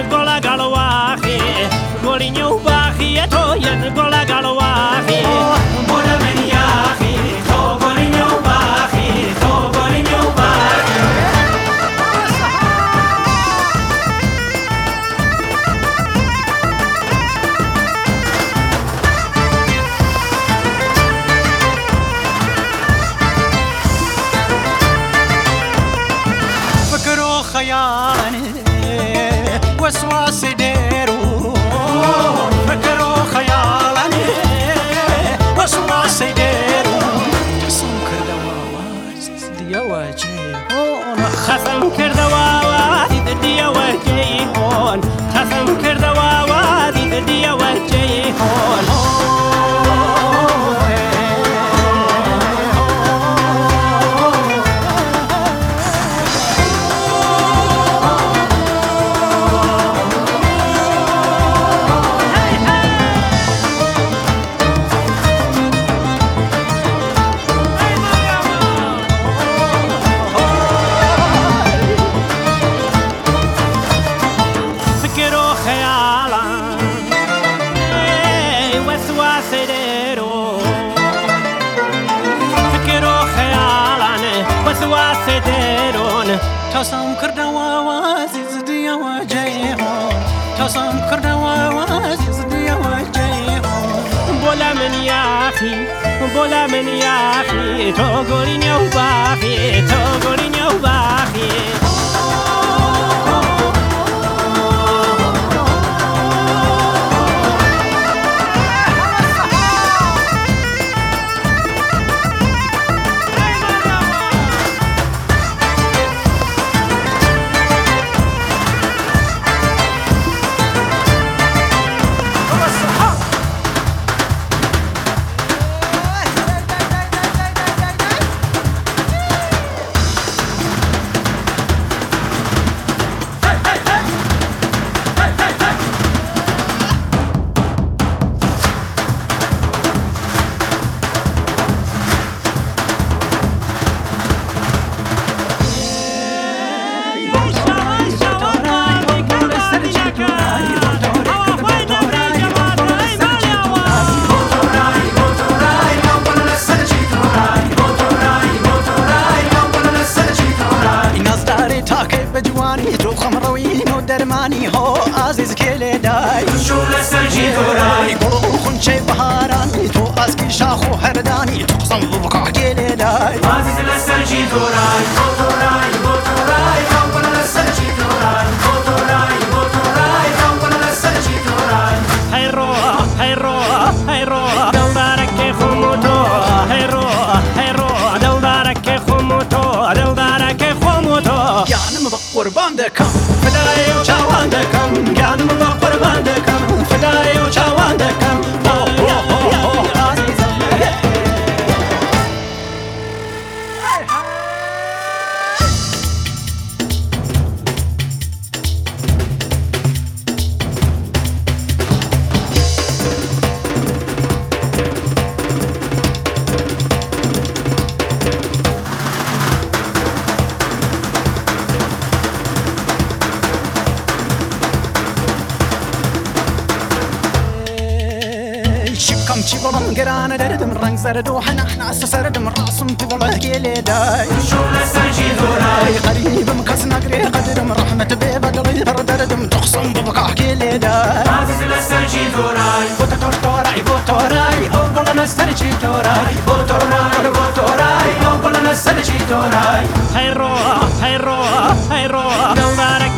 گۆڵە گەڵواخی گۆڵینی و باخیە تۆ یەن گۆڵە گەڵواخی بۆ لە من یاخی تۆ گۆڵینی و باخی تۆ گۆڵینی و باخی فكر وخيالي وسواس يديرو فكر وخيالي وسواس يديرو قسم كردواز ديا وجهي خەفم کردەوە وادی ددیەوە جێی هۆن خەفم کردەوە وادی ددیەوە جێی هۆن تصم كردوا وازيز ديا وجيهون تصم كردوا وازيز ديا وجيهون بولا من یاخی بولا من یاخی تۆ گۆڵینی و باخی تۆ گۆڵینی و باخی درماني هو عزيز كيلي داي شو لسرجي دوراي يقولوا خنشي بهاراني تو اسكي شاخو هرداني تقسم ببقع كيلي داي عزيز لسرجي دوراي دوراي دوراي كون لسرجي دوراي دوراي دوراي كون لسرجي دوراي هيرو هيرو هيرو دلدارك خموتو هيرو هيرو دلدارك خموتو دلدارك خموتو يعني قربان دكم فداي وچاوان دكم يعني قربان دكم فداي وچاوان دكم شكم شيبلم قران دردم رنگ زردو حنا سردم راسم تبله كيلي داي شو لسرجي دوراي قريب مكس نقري قدرم رحمة ببدلي بردردم تخصم ببقع كيلي داي عزيز لسرجي دوراي بوتوراي بوتوراي أوبلنا سرجي توراي بوتوراي بوتوراي أوبلنا سرجي توراي هيرو هيرو هيرو دلدارك